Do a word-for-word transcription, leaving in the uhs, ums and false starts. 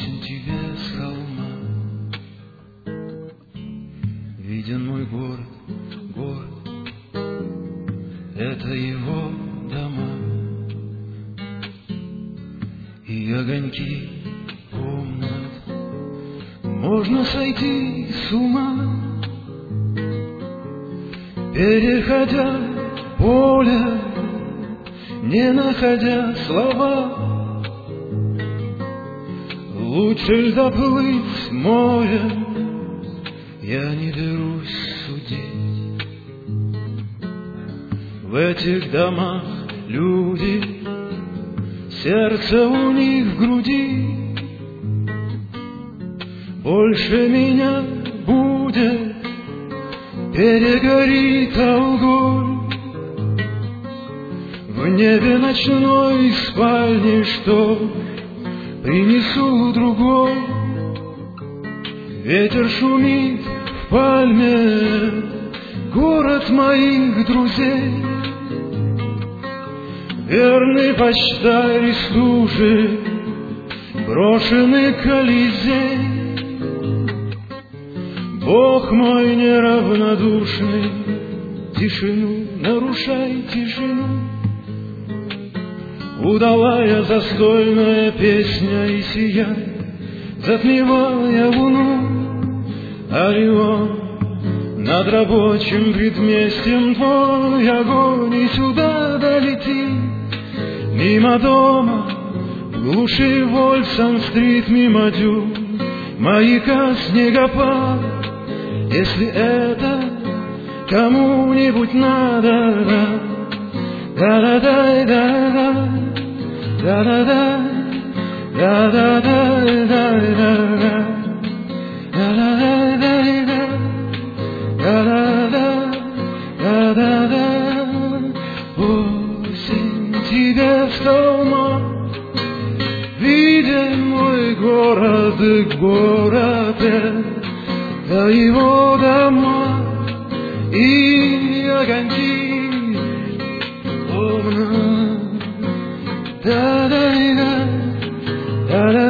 осень тебе с холма. Виден мой город, город, это его дома и огоньки комнат. Можно сойти с ума, переходя поле, не находя слова. Лучше ль доплыть море, я не берусь судить. В этих домах люди, сердце у них в груди. Больше меня будет, перегорит огонь. В небе ночной спальни, что принесу другой. Ветер шумит в пальме, город моих друзей. Верный почтарь и стужи, брошенный Колизей. Бог мой неравнодушный, тишину, нарушай тишину. Удалая застольная песня и сияй, затмевая луну. Орион над рабочим предместьем, твой огонь и сюда долетит. Мимо дома, в глуши Вольфсон-стрит, мимо дюн, маяка снегопад. Если это кому-нибудь надо, да-да-да-да-да, да-да-да, да-да-да-да-да, да-да-да-да-да, да-да-да-да-да. Осень тебе с холма, виден мой город, город это его дома и огоньки комнат. Да-да-да, да-да.